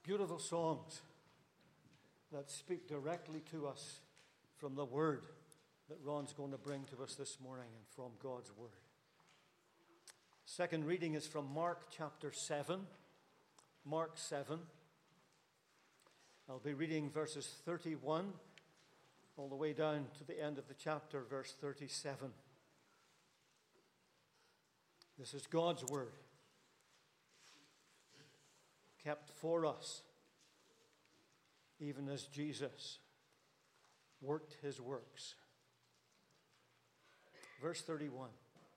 Beautiful songs that speak directly to us from the Word that Ron's going to bring to us this morning and from God's Word. Second reading is from Mark chapter 7. Mark 7. I'll be reading verses 31 all the way down to the end of the chapter, verse 37. This is God's Word, kept for us, even as Jesus worked his works. Verse 31.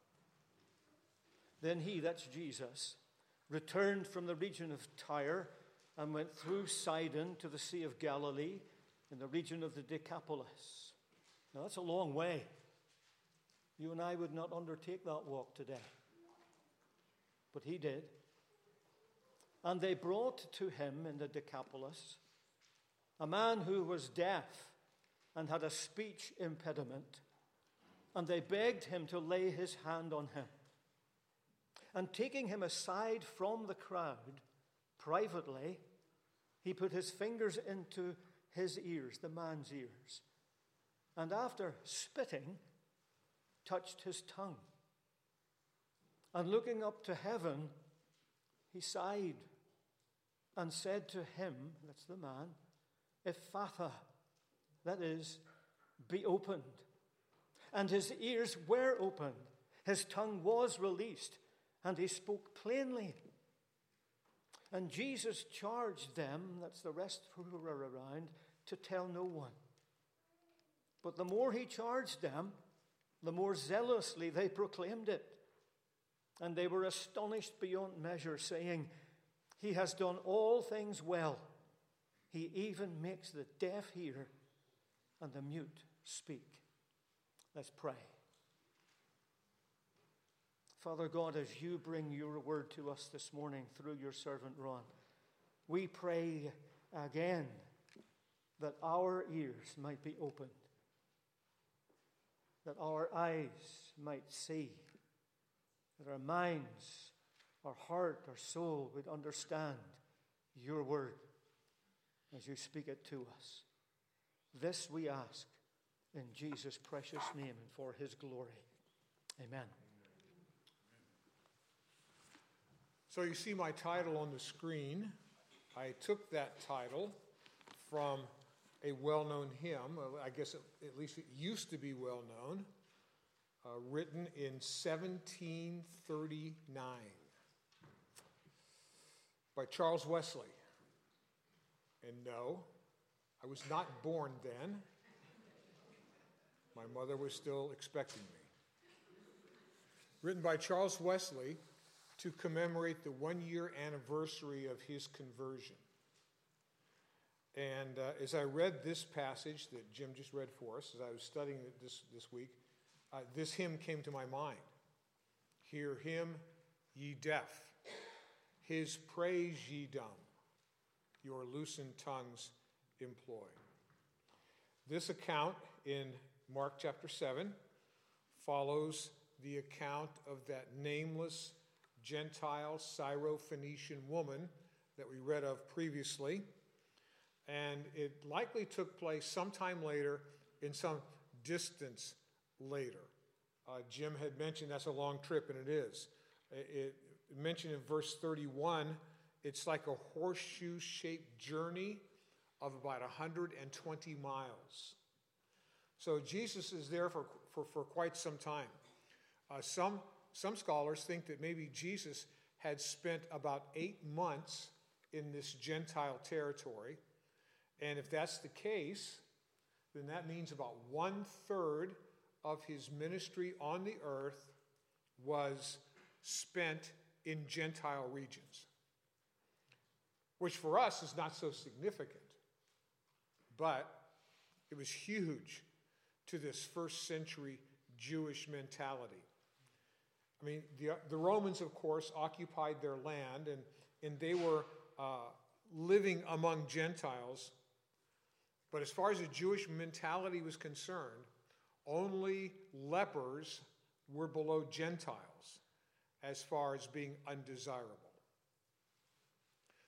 Then he, that's Jesus, returned from the region of Tyre and went through Sidon to the Sea of Galilee in the region of the Decapolis. Now that's a long way. You and I would not undertake that walk today. But he did. And they brought to him in the Decapolis a man who was deaf and had a speech impediment, and they begged him to lay his hand on him. And taking him aside from the crowd, privately, he put his fingers into his ears, the man's ears, and after spitting, touched his tongue. And looking up to heaven, he sighed and said to him, that's the man, Ephphatha, that is, be opened. And his ears were opened, his tongue was released, and he spoke plainly. And Jesus charged them, that's the rest who were around, to tell no one. But the more he charged them, the more zealously they proclaimed it. And they were astonished beyond measure, saying, he has done all things well. He even makes the deaf hear and the mute speak. Let's pray. Father God, as you bring your word to us this morning through your servant Ron, we pray again that our ears might be opened, that our eyes might see, that our minds, our heart, our soul would understand your word as you speak it to us. This we ask in Jesus' precious name and for his glory. Amen. So you see my title on the screen. I took that title from a well-known hymn. I guess at least it used to be well-known. Written in 1739 by Charles Wesley. And no, I was not born then. My mother was still expecting me. Written by Charles Wesley to commemorate the 1-year anniversary of his conversion. And as I read this passage that Jim just read for us, as I was studying it this week, this hymn came to my mind. Hear him, ye deaf, his praise ye dumb, your loosened tongues employ. This account in Mark chapter 7 follows the account of that nameless Gentile Syro-Phoenician woman that we read of previously. And it likely took place sometime later in some distance later. Jim had mentioned that's a long trip, and it is. It mentioned in verse 31, it's like a horseshoe-shaped journey of about 120 miles. So Jesus is there for quite some time. Some scholars think that maybe Jesus had spent about 8 months in this Gentile territory. And if that's the case, then that means about 1/3 of his ministry on the earth was spent in Gentile regions, which for us is not so significant, but it was huge to this first century Jewish mentality. I mean, the Romans, of course, occupied their land, and they were living among Gentiles. But as far as the Jewish mentality was concerned, only lepers were below Gentiles as far as being undesirable.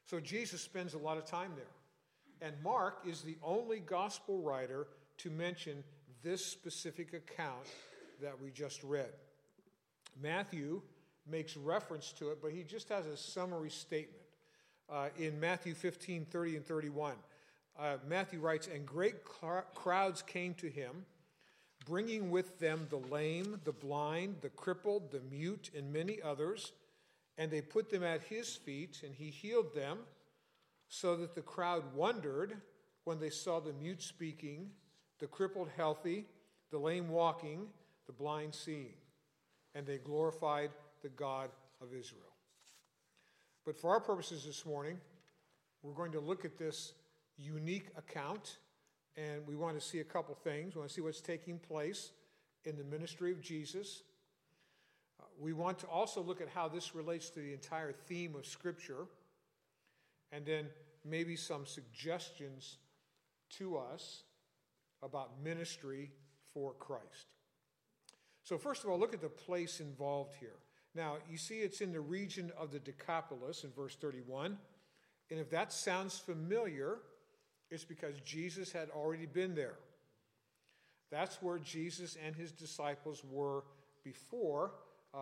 So Jesus spends a lot of time there. And Mark is the only gospel writer to mention this specific account that we just read. Matthew makes reference to it, but he just has a summary statement. In Matthew 15, 30 and 31, Matthew writes, "And great crowds came to him, bringing with them the lame, the blind, the crippled, the mute, and many others. And they put them at his feet, and he healed them, so that the crowd wondered when they saw the mute speaking, the crippled healthy, the lame walking, the blind seeing. And they glorified the God of Israel." But for our purposes this morning, we're going to look at this unique account, and we want to see a couple things. We want to see what's taking place in the ministry of Jesus. We want to also look at how this relates to the entire theme of Scripture, and then maybe some suggestions to us about ministry for Christ. So first of all, look at the place involved here. Now, you see it's in the region of the Decapolis in verse 31. And if that sounds familiar, it's because Jesus had already been there. That's where Jesus and his disciples were before.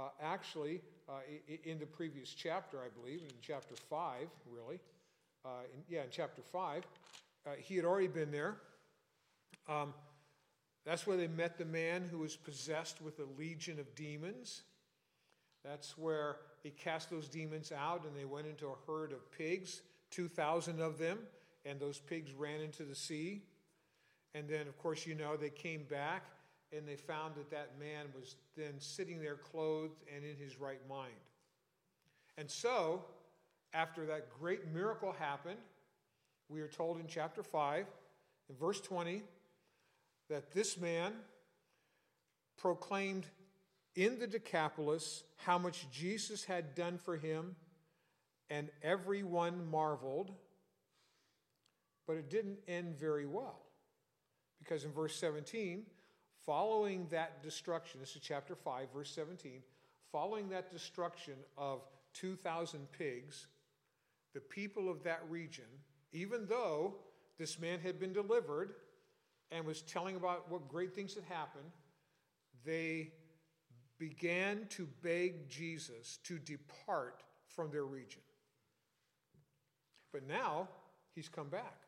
In the previous chapter, I believe, in chapter 5, really. In chapter 5, he had already been there. That's where they met the man who was possessed with a legion of demons. That's where he cast those demons out, and they went into a herd of pigs, 2,000 of them, and those pigs ran into the sea. And then, of course, they came back, and they found that man was then sitting there clothed and in his right mind. And so, after that great miracle happened, we are told in chapter 5, in verse 20, that this man proclaimed in the Decapolis how much Jesus had done for him, and everyone marveled. But it didn't end very well, because in verse 17, following that destruction, this is chapter 5, verse 17, following that destruction of 2,000 pigs, the people of that region, even though this man had been delivered and was telling about what great things had happened, they began to beg Jesus to depart from their region. But now he's come back.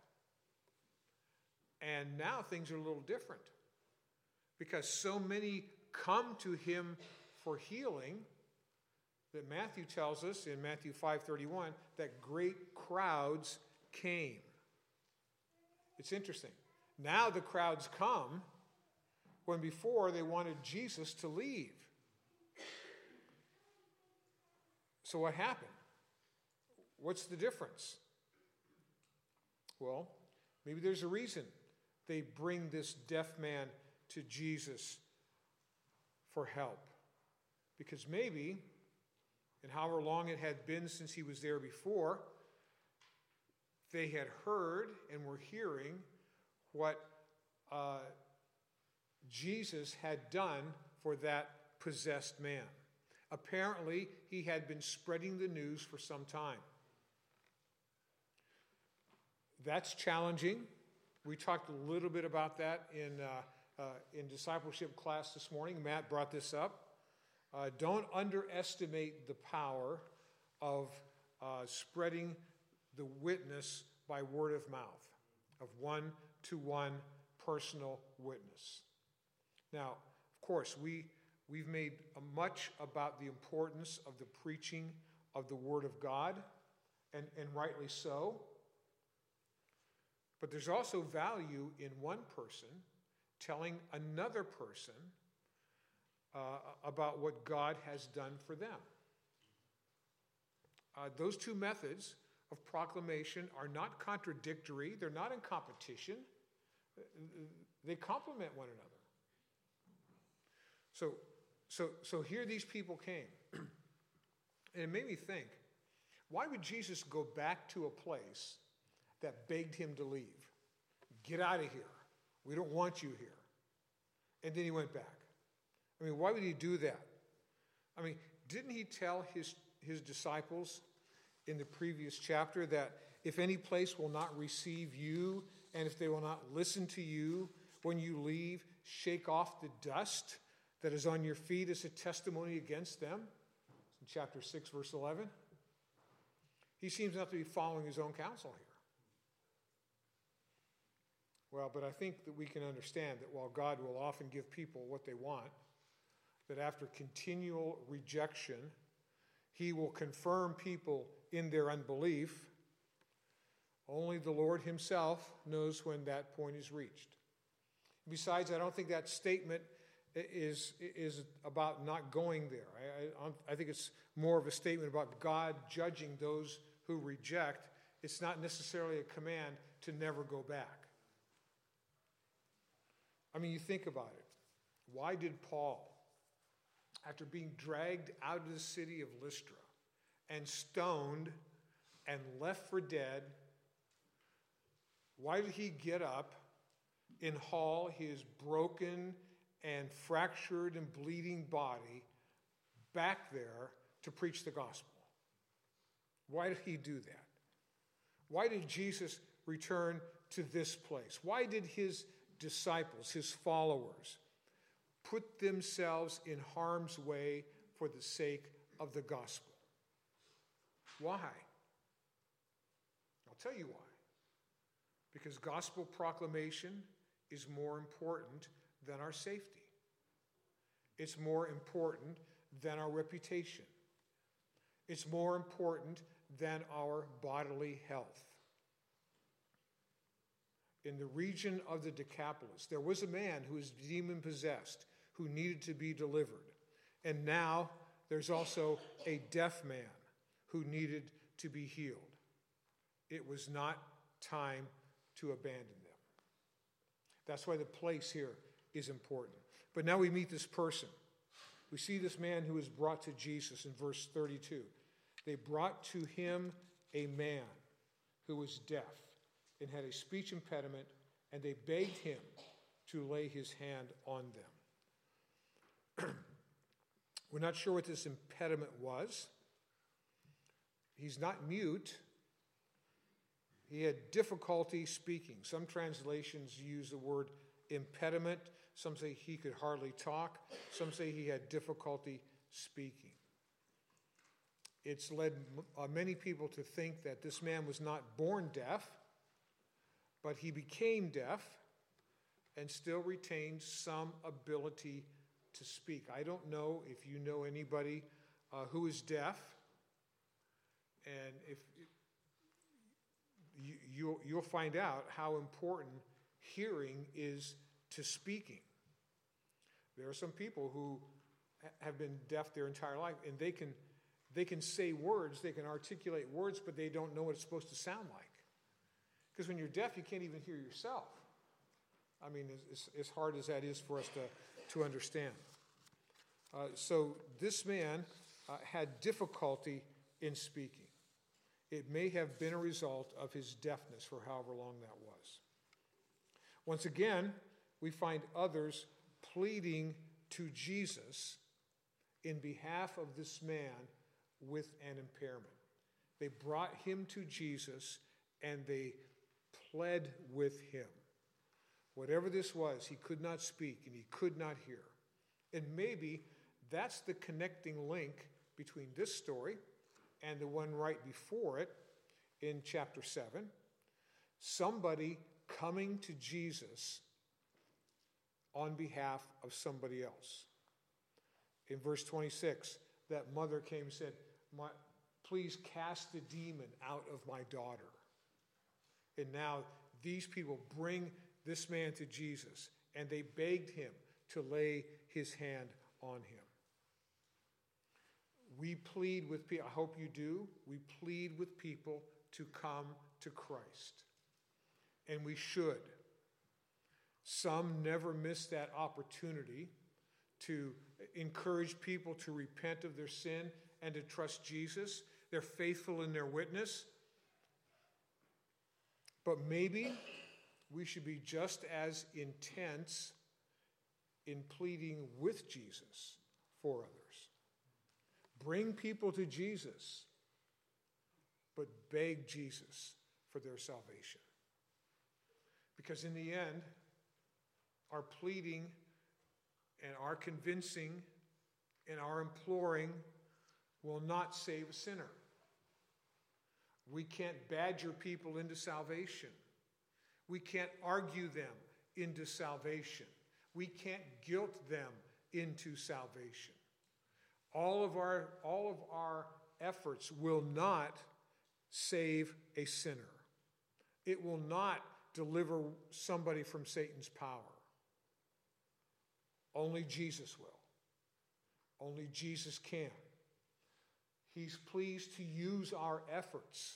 And now things are a little different, because so many come to him for healing that Matthew tells us in Matthew 5:31 that great crowds came. It's interesting. Now the crowds come when before they wanted Jesus to leave. So what happened? What's the difference? Well, maybe there's a reason they bring this deaf man to Jesus for help. Because maybe, and however long it had been since he was there before, they had heard and were hearing what Jesus had done for that possessed man. Apparently, he had been spreading the news for some time. That's challenging. We talked a little bit about that in discipleship class this morning. Matt brought this up. Don't underestimate the power of spreading the witness by word of mouth, of one-to-one personal witness. Now, of course, we've made much about the importance of the preaching of the Word of God, and rightly so. But there's also value in one person telling another person about what God has done for them. Those two methods of proclamation are not contradictory. They're not in competition. They complement one another. So here these people came. And it made me think, why would Jesus go back to a place that begged him to leave? Get out of here. We don't want you here. And then he went back. I mean, why would he do that? I mean, didn't he tell his disciples, in the previous chapter, that if any place will not receive you, and if they will not listen to you, when you leave, shake off the dust that is on your feet as a testimony against them. It's in chapter 6, verse 11. He seems not to be following his own counsel here. Well, but I think that we can understand that while God will often give people what they want, that after continual rejection, he will confirm people in their unbelief. Only the Lord himself knows when that point is reached. Besides, I don't think that statement is about not going there. I think it's more of a statement about God judging those who reject. It's not necessarily a command to never go back. I mean, you think about it. Why did Paul, after being dragged out of the city of Lystra and stoned and left for dead, why did he get up and haul his broken and fractured and bleeding body back there to preach the gospel? Why did he do that? Why did Jesus return to this place? Why did his disciples, his followers, put themselves in harm's way for the sake of the gospel? Why? I'll tell you why. Because gospel proclamation is more important than our safety. It's more important than our reputation. It's more important than our bodily health. In the region of the Decapolis, there was a man who was demon-possessed who needed to be delivered. And now there's also a deaf man who needed to be healed. It was not time to abandon them. That's why the place here is important. But now we meet this person. We see this man who is brought to Jesus in verse 32. They brought to him a man who was deaf and had a speech impediment, and they begged him to lay his hand on them. We're not sure what this impediment was. He's not mute. He had difficulty speaking. Some translations use the word impediment. Some say he could hardly talk. Some say he had difficulty speaking. It's led many people to think that this man was not born deaf, but he became deaf and still retained some ability to speak. I don't know if you know anybody who is deaf, and if you'll find out how important hearing is to speaking. There are some people who have been deaf their entire life, and they can say words, they can articulate words, but they don't know what it's supposed to sound like. Because when you're deaf, you can't even hear yourself. I mean, as hard as that is for us to understand. So this man had difficulty in speaking. It may have been a result of his deafness for however long that was. Once again, we find others pleading to Jesus in behalf of this man with an impairment. They brought him to Jesus and they pled with him. Whatever this was, he could not speak and he could not hear. And maybe that's the connecting link between this story and the one right before it in chapter 7. Somebody coming to Jesus on behalf of somebody else. In verse 26, that mother came and said, please cast the demon out of my daughter. And now these people bring this man to Jesus, and they begged him to lay his hand on him. We plead with people, I hope you do, we plead with people to come to Christ. And we should. Some never miss that opportunity to encourage people to repent of their sin and to trust Jesus. They're faithful in their witness. But maybe we should be just as intense in pleading with Jesus for others. Bring people to Jesus but beg Jesus for their salvation. Because in the end, our pleading and our convincing and our imploring will not save a sinner. We can't badger people into salvation. We can't argue them into salvation. We can't guilt them into salvation. All of our efforts will not save a sinner. It will not deliver somebody from Satan's power. Only Jesus will. Only Jesus can. He's pleased to use our efforts.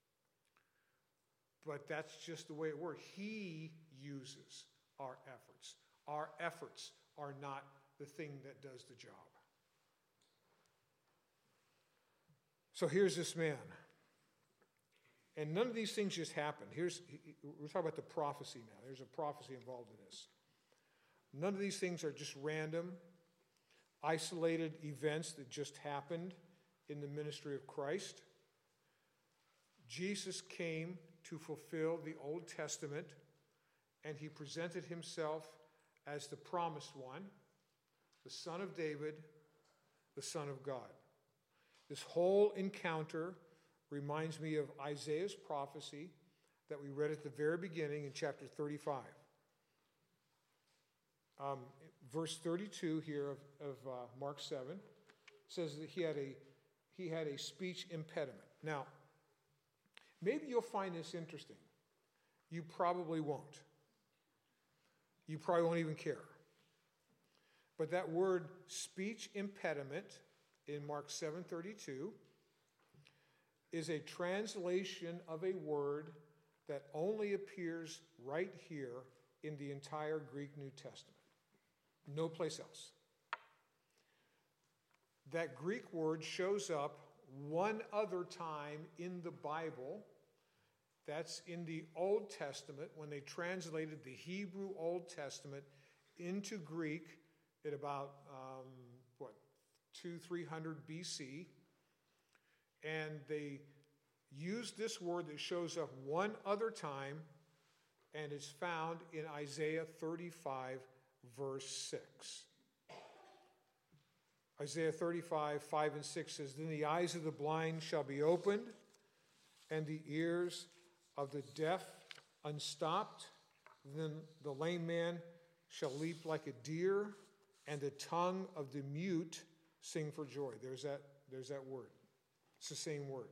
But that's just the way it works. He uses our efforts. Our efforts are not the thing that does the job. So here's this man. And none of these things just happened. We're talking about the prophecy now. There's a prophecy involved in this. None of these things are just random, isolated events that just happened in the ministry of Christ. Jesus came to fulfill the Old Testament, and he presented himself as the promised one, the Son of David, the Son of God. This whole encounter reminds me of Isaiah's prophecy that we read at the very beginning in chapter 35. Verse 32 here of Mark 7 says that he had a speech impediment. Now, maybe you'll find this interesting. You probably won't. You probably won't even care. But that word speech impediment in Mark 7:32 is a translation of a word that only appears right here in the entire Greek New Testament. No place else. That Greek word shows up one other time in the Bible. That's in the Old Testament when they translated the Hebrew Old Testament into Greek at about 200-300 BC. And they used this word that shows up one other time and is found in Isaiah 35, verse 6. Isaiah 35, 5 and 6 says, "Then the eyes of the blind shall be opened, and the ears of the deaf unstopped. Then the lame man shall leap like a deer, and the tongue of the mute sing for joy." There's that word. It's the same word.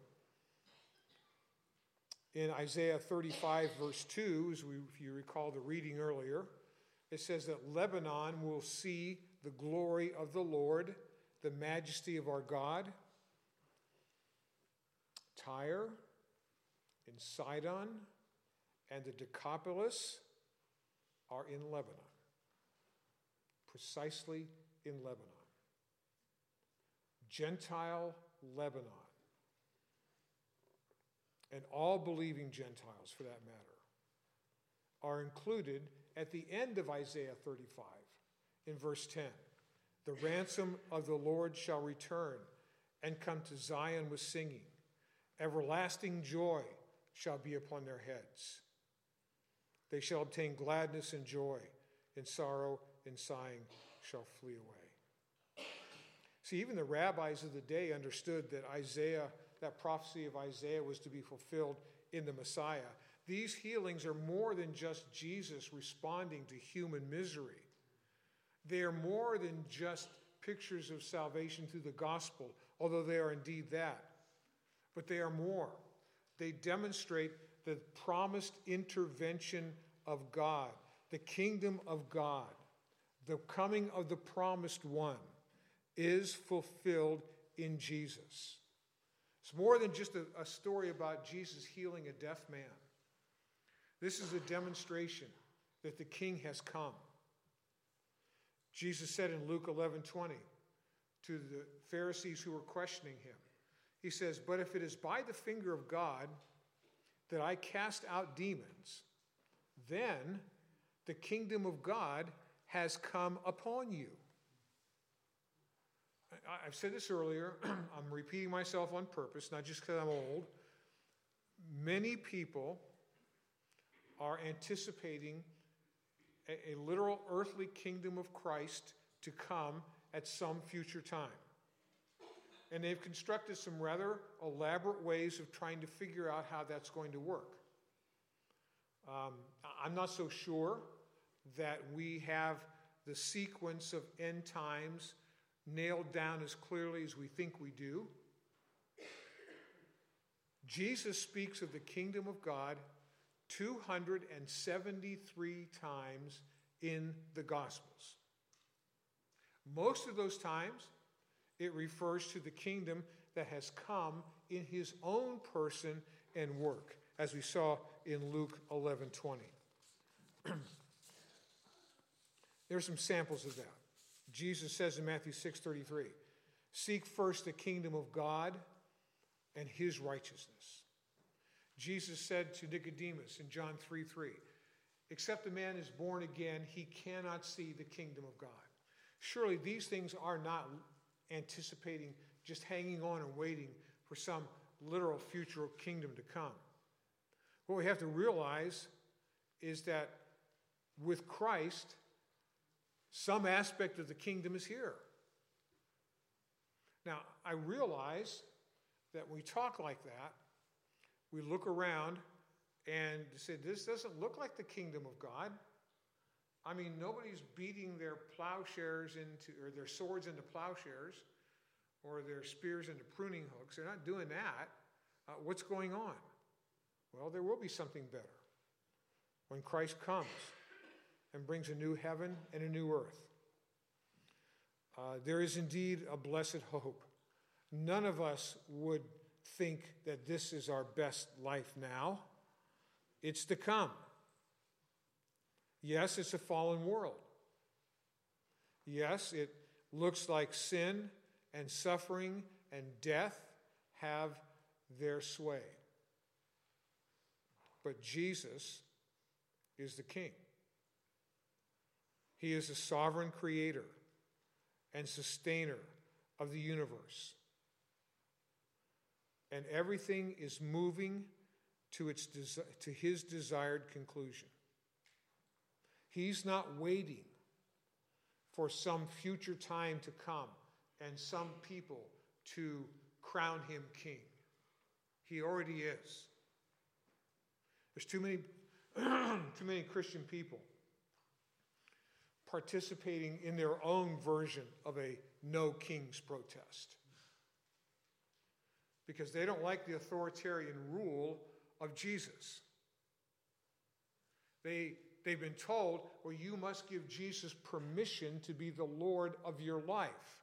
In Isaiah 35, verse 2, if you recall the reading earlier, it says that Lebanon will see the glory of the Lord, the majesty of our God. Tyre and Sidon and the Decapolis are in Lebanon. Precisely in Lebanon. Gentile Lebanon. And all believing Gentiles, for that matter, are included at the end of Isaiah 35 in verse 10. "The ransom of the Lord shall return and come to Zion with singing. Everlasting joy shall be upon their heads. They shall obtain gladness and joy, and sorrow and sighing shall flee away." See, even the rabbis of the day understood that that prophecy of Isaiah was to be fulfilled in the Messiah. These healings are more than just Jesus responding to human misery. They are more than just pictures of salvation through the gospel, although they are indeed that. But they are more. They demonstrate the promised intervention of God, the kingdom of God, the coming of the promised one is fulfilled in Jesus. It's more than just a story about Jesus healing a deaf man. This is a demonstration that the King has come. Jesus said in Luke 11:20 to the Pharisees who were questioning him, he says, "But if it is by the finger of God that I cast out demons, then the kingdom of God has come upon you." I've said this earlier. I'm repeating myself on purpose, not just because I'm old. Many people are anticipating a literal earthly kingdom of Christ to come at some future time. And they've constructed some rather elaborate ways of trying to figure out how that's going to work. I'm not so sure that we have the sequence of end times nailed down as clearly as we think we do. Jesus speaks of the kingdom of God 273 times in the Gospels. Most of those times, it refers to the kingdom that has come in his own person and work, as we saw in Luke 11:20. There are some samples of that. Jesus says in Matthew 6:33, "Seek first the kingdom of God and his righteousness." Jesus said to Nicodemus in John 3:3, "Except a man is born again, he cannot see the kingdom of God." Surely these things are not anticipating, just hanging on and waiting for some literal future kingdom to come. What we have to realize is that with Christ, some aspect of the kingdom is here. Now, I realize that when we talk like that, we look around and say, this doesn't look like the kingdom of God. I mean, nobody's beating their plowshares or their swords into plowshares or their spears into pruning hooks. They're not doing that. What's going on? Well, there will be something better when Christ comes and brings a new heaven and a new earth. There is indeed a blessed hope. None of us would think that this is our best life now. It's to come. Yes, it's a fallen world. Yes, it looks like sin and suffering and death have their sway. But Jesus is the King. He is the sovereign creator and sustainer of the universe. And everything is moving to his desired conclusion. He's not waiting for some future time to come and some people to crown him king. He already is. There's too many Christian people participating in their own version of a no kings protest because they don't like the authoritarian rule of Jesus. They've been told, well, you must give Jesus permission to be the Lord of your life.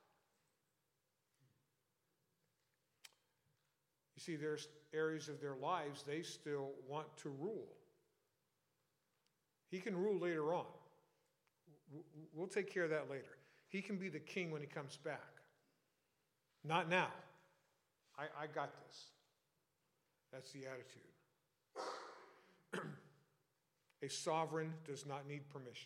You see, there's areas of their lives they still want to rule. He can rule later on. We'll take care of that later. He can be the king when he comes back. Not now. I got this. That's the attitude. A sovereign does not need permission.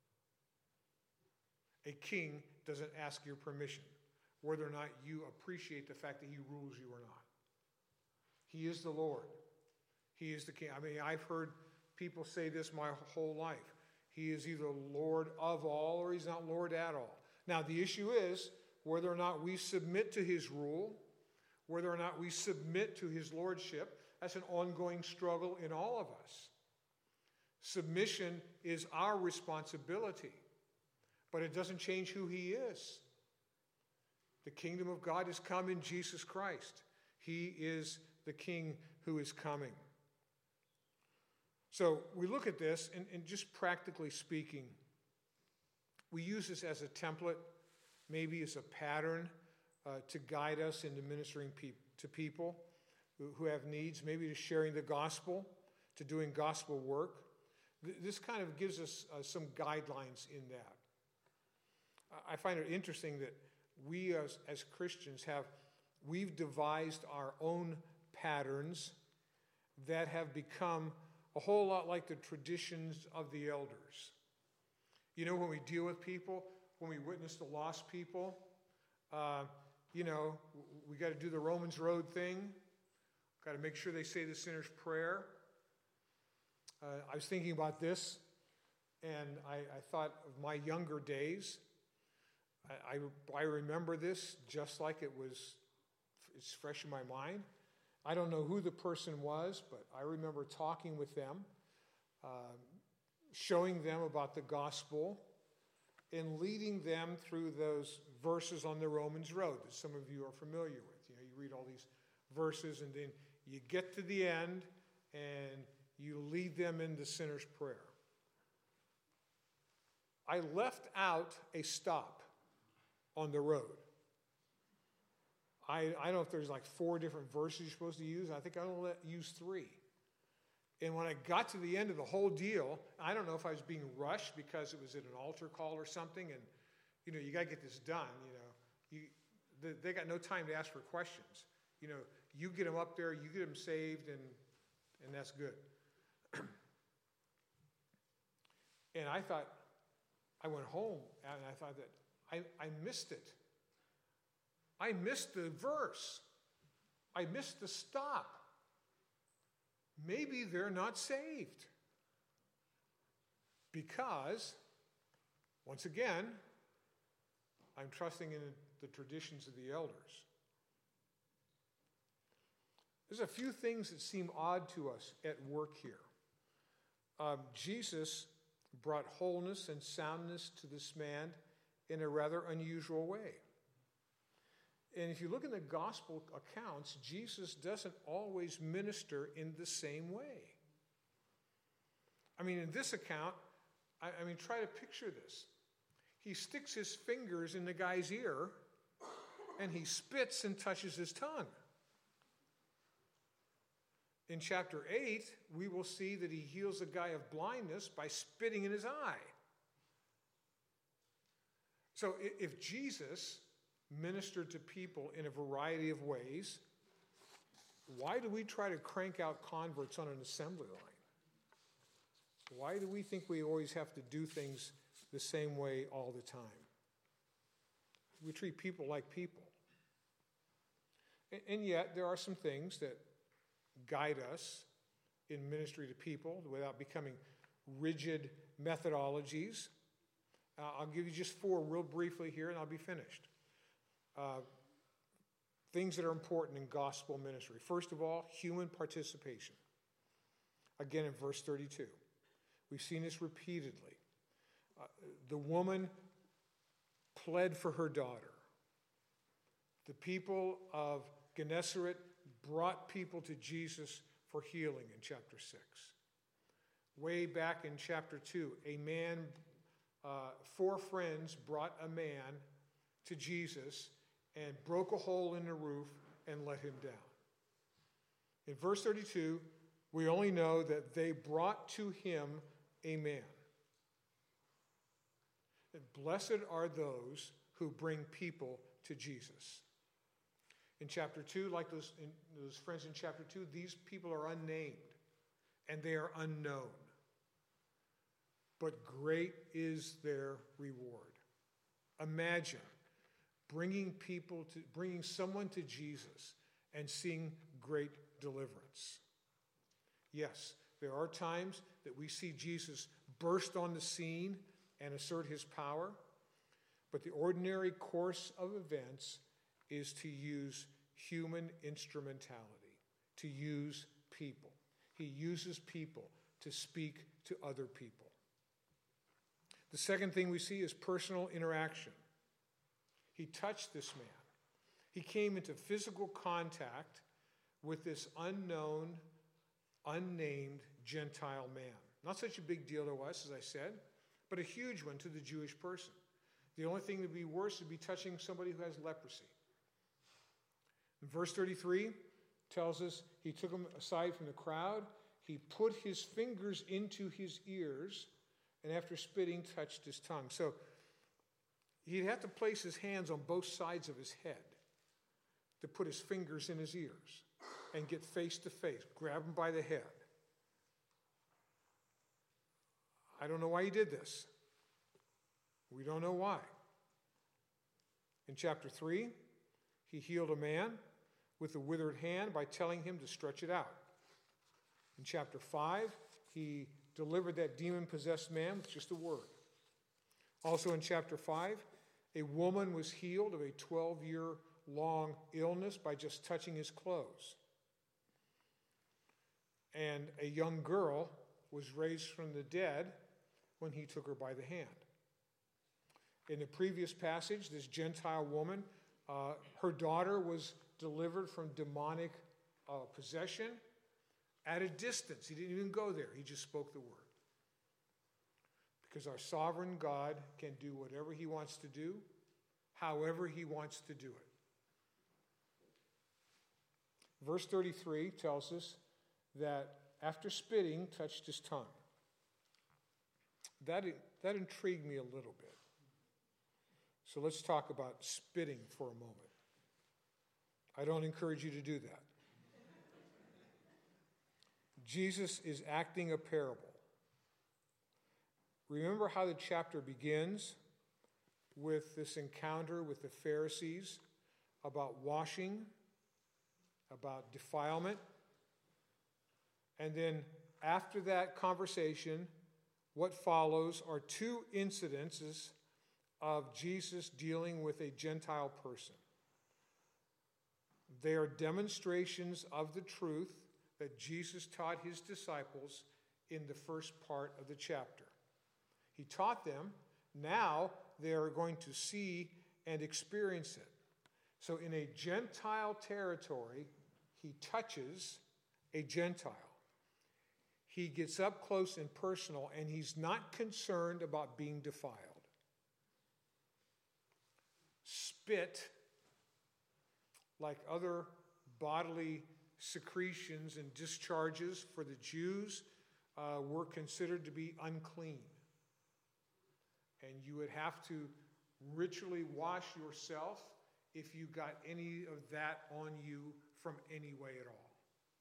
A king doesn't ask your permission, whether or not you appreciate the fact that he rules you or not. He is the Lord. He is the king. I mean, I've heard people say this my whole life. He is either Lord of all or he's not Lord at all. Now, the issue is whether or not we submit to his rule, whether or not we submit to his lordship. That's an ongoing struggle in all of us. Submission is our responsibility, but it doesn't change who he is. The kingdom of God has come in Jesus Christ. He is the king who is coming. So we look at this, and just practically speaking, we use this as a template, maybe as a pattern to guide us into ministering to people who have needs, maybe to sharing the gospel, to doing gospel work. This kind of gives us some guidelines in that. I find it interesting that we as Christians we've devised our own patterns that have become a whole lot like the traditions of the elders. You know, when we deal with people, when we witness the lost people, we got to do the Romans Road thing. Got to make sure they say the sinner's prayer. I was thinking about this, and I thought of my younger days. I remember this just like it's fresh in my mind. I don't know who the person was, but I remember talking with them, showing them about the gospel, and leading them through those verses on the Romans road that some of you are familiar with. You read all these verses, and then you get to the end, and you lead them in the sinner's prayer. I left out a stop on the road. I don't know if there's like 4 different verses you're supposed to use. I think I only use 3. And when I got to the end of the whole deal, I don't know if I was being rushed because it was at an altar call or something, and you got to get this done. They got no time to ask for questions. You get them up there, you get them saved, and that's good. And I went home, and I thought that I missed it. I missed the verse. I missed the stop. Maybe they're not saved. Because, once again, I'm trusting in the traditions of the elders. There's a few things that seem odd to us at work here. Jesus brought wholeness and soundness to this man in a rather unusual way. And if you look in the gospel accounts, Jesus doesn't always minister in the same way. In this account, try to picture this. He sticks his fingers in the guy's ear, and he spits and touches his tongue. In chapter 8, we will see that he heals a guy of blindness by spitting in his eye. So if Jesus ministered to people in a variety of ways, why do we try to crank out converts on an assembly line? Why do we think we always have to do things the same way all the time? We treat people like people. And yet, there are some things that guide us in ministry to people without becoming rigid methodologies. I'll give you just 4 real briefly here, and I'll be finished. Things that are important in gospel ministry. First of all, human participation. Again, in verse 32. We've seen this repeatedly. The woman pled for her daughter. The people of Gennesaret brought people to Jesus for healing in chapter 6. Way back in chapter 2, 4 friends brought a man to Jesus and broke a hole in the roof and let him down. In verse 32, we only know that they brought to him a man. And blessed are those who bring people to Jesus. In chapter 2, like those friends in chapter 2, these people are unnamed and they are unknown. But great is their reward. Imagine bringing someone to Jesus and seeing great deliverance. Yes, there are times that we see Jesus burst on the scene and assert his power, but the ordinary course of events is to use human instrumentality, to use people. He uses people to speak to other people. The second thing we see is personal interaction. He touched this man. He came into physical contact with this unknown, unnamed Gentile man. Not such a big deal to us, as I said, but a huge one to the Jewish person. The only thing that would be worse would be touching somebody who has leprosy. And verse 33 tells us he took him aside from the crowd. He put his fingers into his ears, and after spitting, touched his tongue. So he'd have to place his hands on both sides of his head to put his fingers in his ears and get face to face, grab him by the head. I don't know why he did this. We don't know why. In chapter 3, he healed a man with the withered hand by telling him to stretch it out. In chapter 5, he delivered that demon-possessed man with just a word. Also in chapter 5, a woman was healed of a 12-year-long illness by just touching his clothes. And a young girl was raised from the dead when he took her by the hand. In the previous passage, this Gentile woman, her daughter was delivered from demonic possession at a distance. He didn't even go there. He just spoke the word. Because our sovereign God can do whatever he wants to do, however he wants to do it. Verse 33 tells us that after spitting, touched his tongue. That intrigued me a little bit. So let's talk about spitting for a moment. I don't encourage you to do that. Jesus is acting a parable. Remember how the chapter begins with this encounter with the Pharisees about washing, about defilement. And then after that conversation, what follows are two incidences of Jesus dealing with a Gentile person. They are demonstrations of the truth that Jesus taught his disciples in the first part of the chapter. He taught them. Now they are going to see and experience it. So in a Gentile territory, he touches a Gentile. He gets up close and personal, and he's not concerned about being defiled. Spit, like other bodily secretions and discharges for the Jews, were considered to be unclean. And you would have to ritually wash yourself if you got any of that on you from any way at all.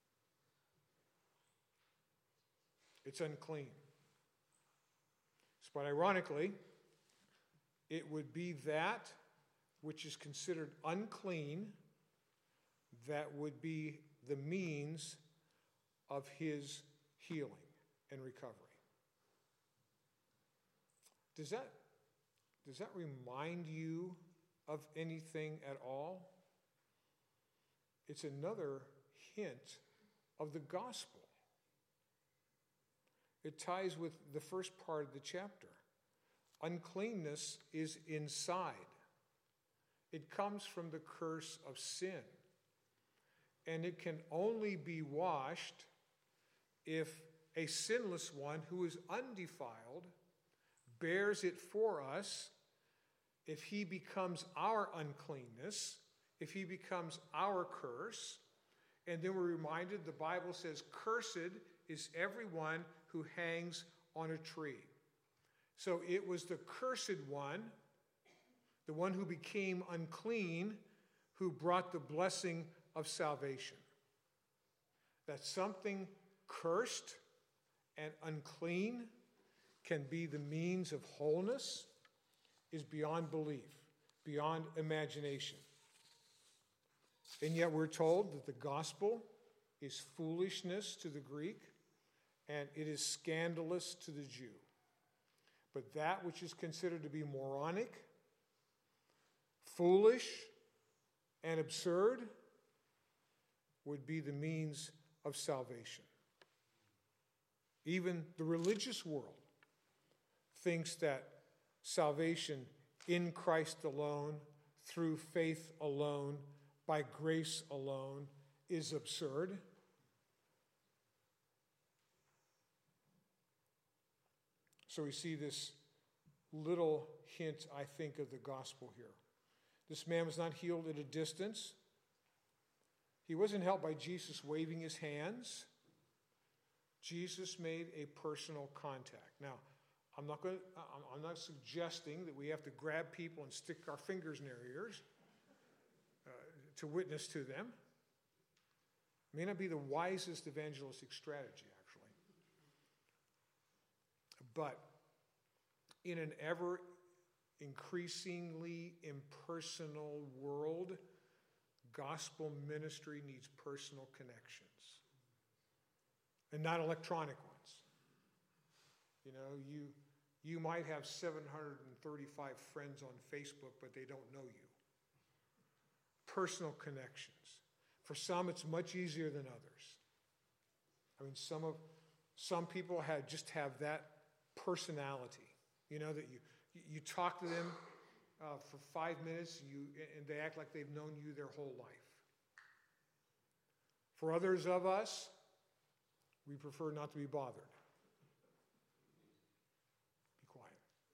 It's unclean. But ironically, it would be that which is considered unclean that would be the means of his healing and recovery. Does that remind you of anything at all? It's another hint of the gospel. It ties with the first part of the chapter. Uncleanness is inside. It comes from the curse of sin. And it can only be washed if a sinless one who is undefiled bears it for us, if he becomes our uncleanness, if he becomes our curse. And then we're reminded, the Bible says, cursed is everyone who hangs on a tree. So it was the cursed one, the one who became unclean, who brought the blessing of salvation. That something cursed and unclean can be the means of wholeness is beyond belief, beyond imagination. And yet we're told that the gospel is foolishness to the Greek and it is scandalous to the Jew. But that which is considered to be moronic, foolish, and absurd would be the means of salvation. Even the religious world thinks that salvation in Christ alone, through faith alone, by grace alone, is absurd. So we see this little hint, I think, of the gospel here. This man was not healed at a distance. He wasn't helped by Jesus waving his hands. Jesus made a personal contact. Now, I'm not suggesting that we have to grab people and stick our fingers in their ears to witness to them. It may not be the wisest evangelistic strategy, actually. But in an ever increasingly impersonal world, gospel ministry needs personal connections and not electronic ones. You know, you might have 735 friends on Facebook, but they don't know you. Personal connections. For some, it's much easier than others. I mean, some people just have that personality. You know, that you talk to them for 5 minutes, and they act like they've known you their whole life. For others of us, we prefer not to be bothered. Be quiet.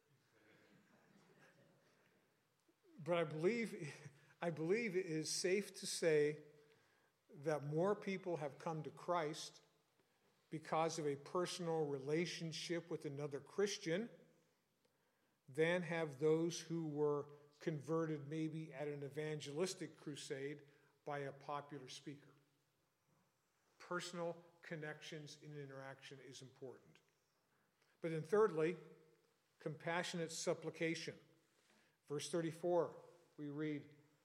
But I believe it is safe to say that more people have come to Christ because of a personal relationship with another Christian than have those who were converted maybe at an evangelistic crusade by a popular speaker. Personal connections in interaction is important. But then thirdly, compassionate supplication. Verse 34, we read,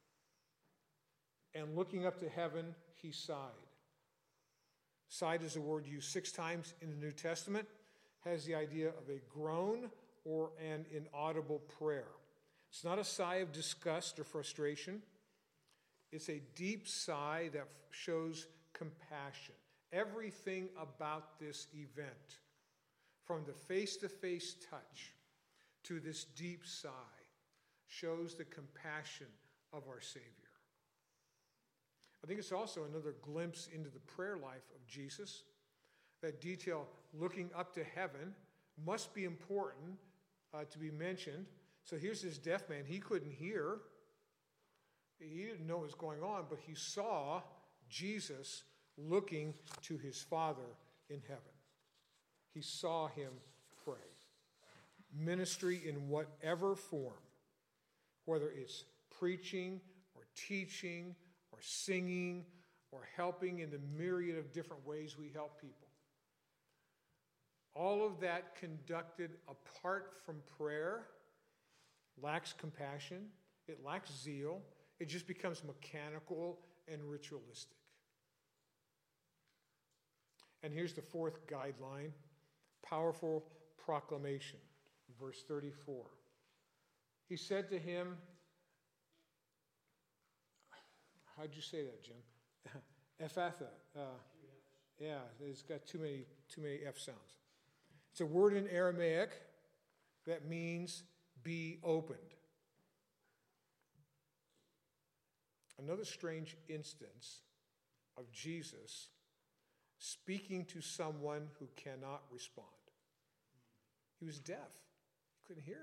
"And looking up to heaven, he sighed." Sighed is a word used 6 times in the New Testament, has the idea of a groan or an inaudible prayer. It's not a sigh of disgust or frustration. It's a deep sigh that shows compassion. Everything about this event, from the face-to-face touch to this deep sigh, shows the compassion of our Savior. I think it's also another glimpse into the prayer life of Jesus. That detail, looking up to heaven, must be important to be mentioned. So here's this deaf man. He couldn't hear. He didn't know what was going on, but he saw Jesus looking to his Father in heaven. He saw him pray. Ministry in whatever form, whether it's preaching or teaching or singing or helping in the myriad of different ways we help people. All of that conducted apart from prayer lacks compassion. It lacks zeal. It just becomes mechanical and ritualistic. And here's the 4th guideline, powerful proclamation, verse 34. He said to him, how'd you say that, Jim? Ephatha. Yeah, it's got too many F sounds. It's a word in Aramaic that means be opened. Another strange instance of Jesus speaking to someone who cannot respond. He was deaf. He couldn't hear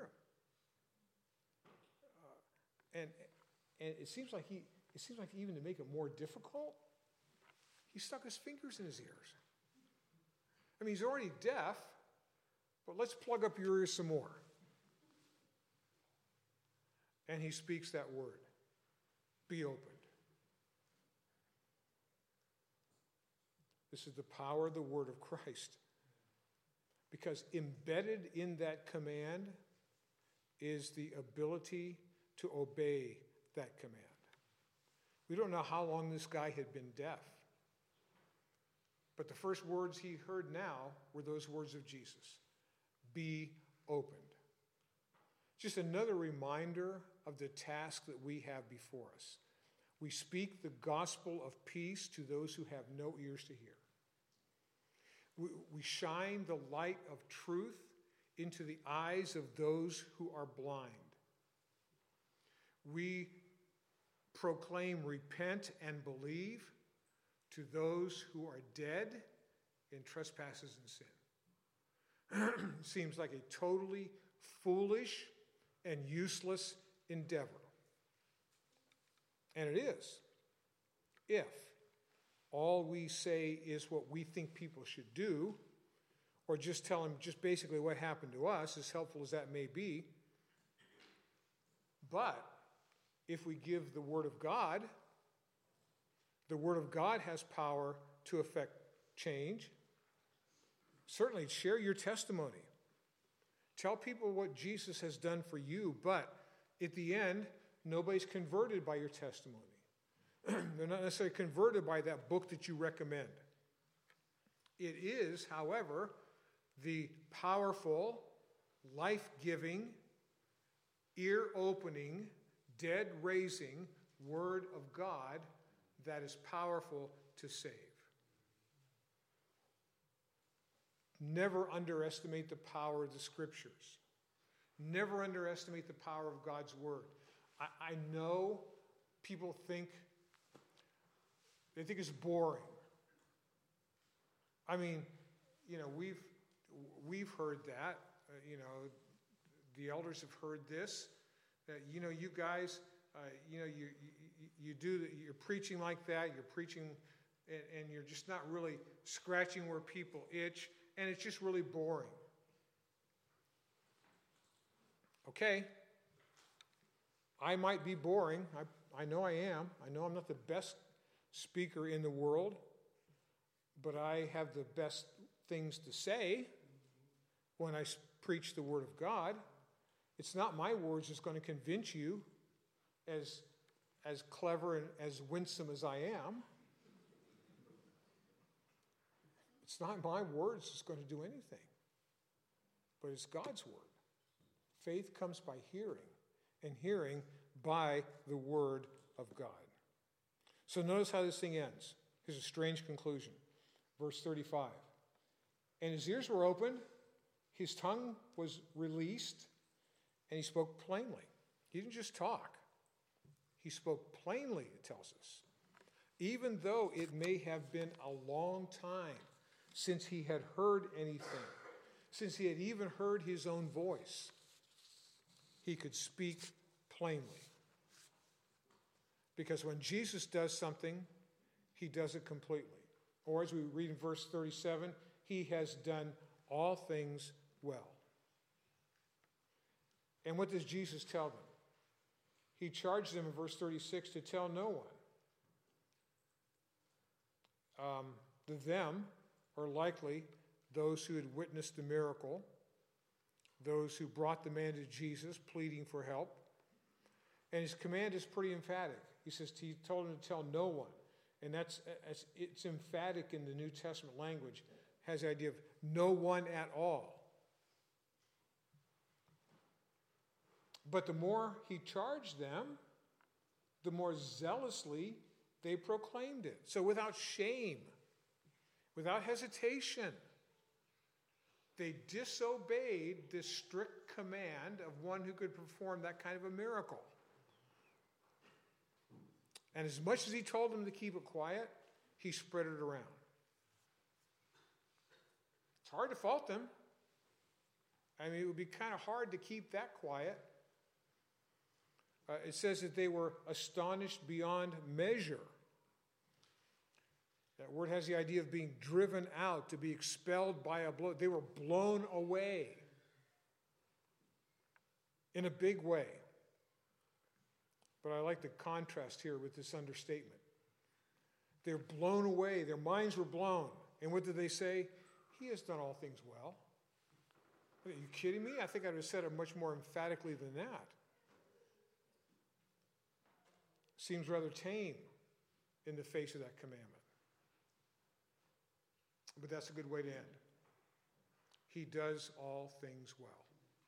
him. And it seems like even to make it more difficult, he stuck his fingers in his ears. I mean, he's already deaf, but let's plug up your ears some more. And he speaks that word, be opened. This is the power of the word of Christ. Because embedded in that command is the ability to obey that command. We don't know how long this guy had been deaf. But the first words he heard now were those words of Jesus. Be opened. Just another reminder of the task that we have before us. We speak the gospel of peace to those who have no ears to hear. We shine the light of truth into the eyes of those who are blind. We proclaim repent and believe to those who are dead in trespasses and sin. Seems like a totally foolish and useless endeavor. And it is, if all we say is what we think people should do, or just tell them just basically what happened to us, as helpful as that may be. But if we give the Word of God has power to affect change. Certainly share your testimony. Tell people what Jesus has done for you, but at the end, nobody's converted by your testimony. They're not necessarily converted by that book that you recommend. It is, however, the powerful, life-giving, ear-opening, dead-raising Word of God that is powerful to save. Never underestimate the power of the Scriptures. Never underestimate the power of God's Word. I know people think it's boring. I mean, we've heard that. The elders have heard this. You guys, you're preaching like that. You're preaching, and you're just not really scratching where people itch, and it's just really boring. Okay, I might be boring. I know I am. I know I'm not the best speaker in the world, but I have the best things to say when I preach the Word of God. It's not my words that's going to convince you, as clever and as winsome as I am. It's not my words that's going to do anything, but it's God's Word. Faith comes by hearing, and hearing by the Word of God. So notice how this thing ends. Here's a strange conclusion. Verse 35. And his ears were opened, his tongue was released, and he spoke plainly. He didn't just talk. He spoke plainly, it tells us. Even though it may have been a long time since he had heard anything, since he had even heard his own voice, he could speak plainly. Because when Jesus does something, he does it completely. Or as we read in verse 37, he has done all things well. And what does Jesus tell them? He charged them in verse 36 to tell no one. The them are likely those who had witnessed the miracle, those who brought the man to Jesus pleading for help. And his command is pretty emphatic. He says he told him to tell no one. And it's emphatic in the New Testament language. It has the idea of no one at all. But the more he charged them, the more zealously they proclaimed it. So without shame, without hesitation, they disobeyed this strict command of one who could perform that kind of a miracle. And as much as he told them to keep it quiet, he spread it around. It's hard to fault them. I mean, it would be kind of hard to keep that quiet. It says that they were astonished beyond measure. That word has the idea of being driven out, to be expelled by a blow. They were blown away in a big way. But I like the contrast here with this understatement. They're blown away. Their minds were blown. And what did they say? He has done all things well. Are you kidding me? I think I would have said it much more emphatically than that. Seems rather tame in the face of that commandment. But that's a good way to end. He does all things well.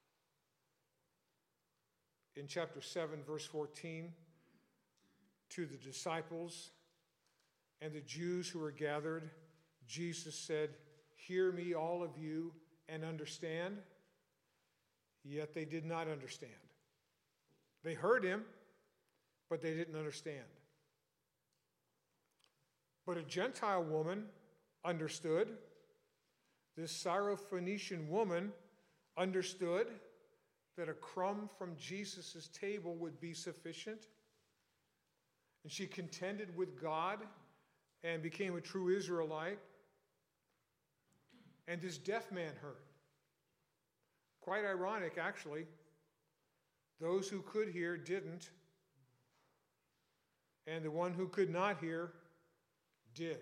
In chapter 7, verse 14, to the disciples and the Jews who were gathered, Jesus said, "Hear me, all of you, and understand." Yet they did not understand. They heard him, but they didn't understand. But a Gentile woman understood. This Syrophoenician woman understood that a crumb from Jesus' table would be sufficient. And she contended with God and became a true Israelite. And this deaf man heard. Quite ironic, actually. Those who could hear didn't. And the one who could not hear did.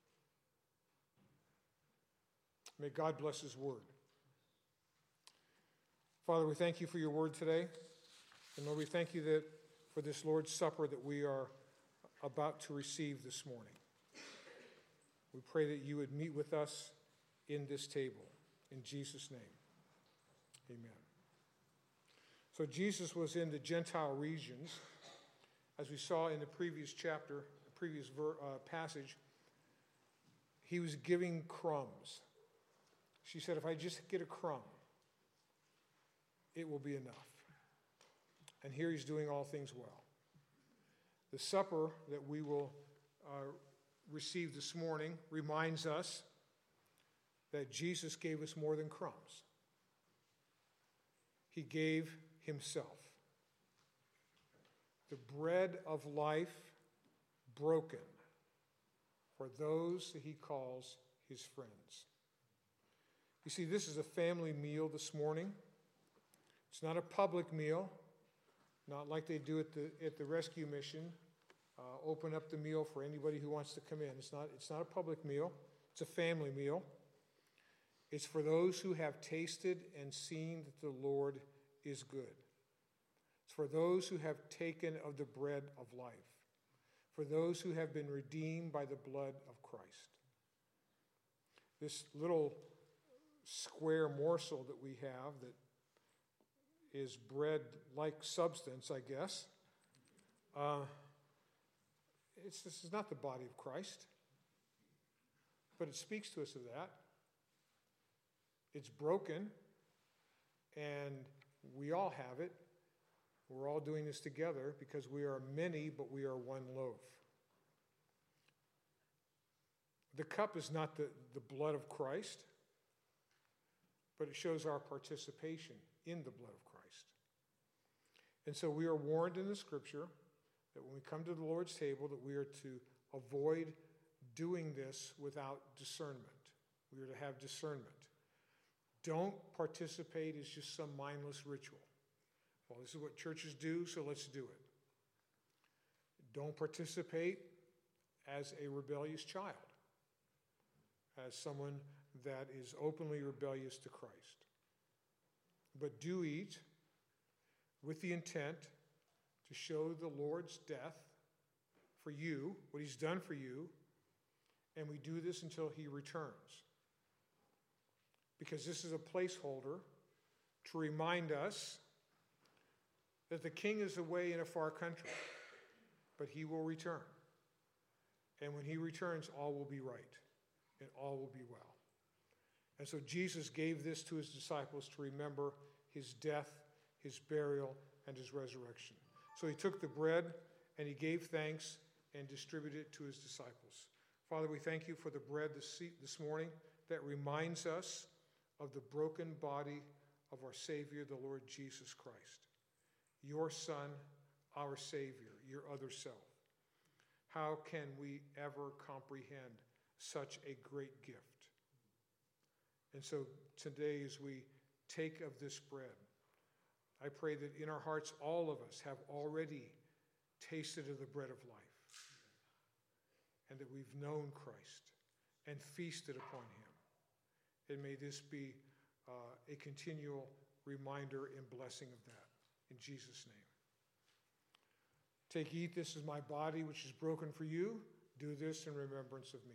May God bless his word. Father, we thank you for your word today. And Lord, we thank you that for this Lord's Supper that we are about to receive this morning. We pray that you would meet with us in this table. In Jesus' name, amen. So Jesus was in the Gentile regions. As we saw in the previous chapter, the previous passage, he was giving crumbs. She said, if I just get a crumb, it will be enough. And here he's doing all things well. The supper that we will receive this morning reminds us that Jesus gave us more than crumbs. He gave himself. The bread of life broken for those that he calls his friends. You see, this is a family meal this morning. It's not a public meal, not like they do at the rescue mission. Open up the meal for anybody who wants to come in. It's not a public meal. It's a family meal. It's for those who have tasted and seen that the Lord is good. It's for those who have taken of the bread of life. For those who have been redeemed by the blood of Christ. This little square morsel that we have that is bread-like substance, I guess. This is not the body of Christ, but it speaks to us of that. It's broken, and we all have it. We're all doing this together because we are many, but we are one loaf. The cup is not the blood of Christ, but it shows our participation in the blood of Christ. And so we are warned in the Scripture that when we come to the Lord's table, that we are to avoid doing this without discernment. We are to have discernment. Don't participate as just some mindless ritual. Well, this is what churches do, so let's do it. Don't participate as a rebellious child, as someone that is openly rebellious to Christ. But do eat with the intent to show the Lord's death for you, what he's done for you, and we do this until he returns. Because this is a placeholder to remind us that the king is away in a far country, but he will return. And when he returns, all will be right, and all will be well. And so Jesus gave this to his disciples to remember his death, his burial, and his resurrection. So he took the bread, and he gave thanks, and distributed it to his disciples. Father, we thank you for the bread this morning that reminds us of the broken body of our Savior, the Lord Jesus Christ. Your Son, our Savior, your other self. How can we ever comprehend such a great gift? And so today, as we take of this bread, I pray that in our hearts, all of us have already tasted of the bread of life, and that we've known Christ and feasted upon him. And may this be a continual reminder and blessing of that. In Jesus' name. Take, eat, this is my body which is broken for you. Do this in remembrance of me.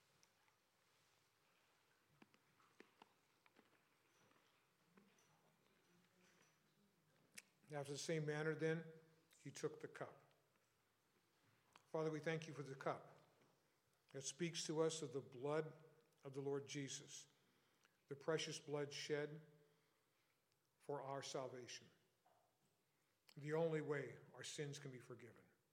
After the same manner, then, he took the cup. Father, we thank you for the cup that speaks to us of the blood of the Lord Jesus, the precious blood shed for our salvation, the only way our sins can be forgiven.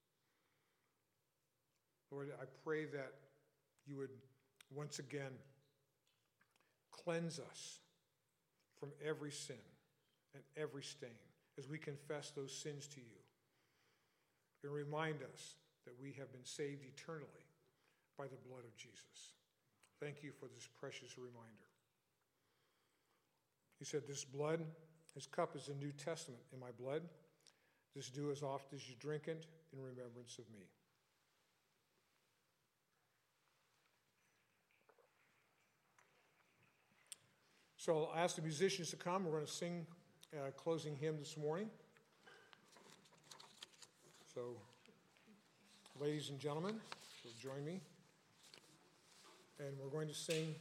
Lord, I pray that you would once again cleanse us from every sin and every stain as we confess those sins to you, and remind us that we have been saved eternally by the blood of Jesus. Thank you for this precious reminder. He said, this cup is the New Testament in my blood. This do as oft as you drink it in remembrance of me. So I'll ask the musicians to come. We're going to sing a closing hymn this morning. So Ladies and gentlemen, you'll join me. And we're going to sing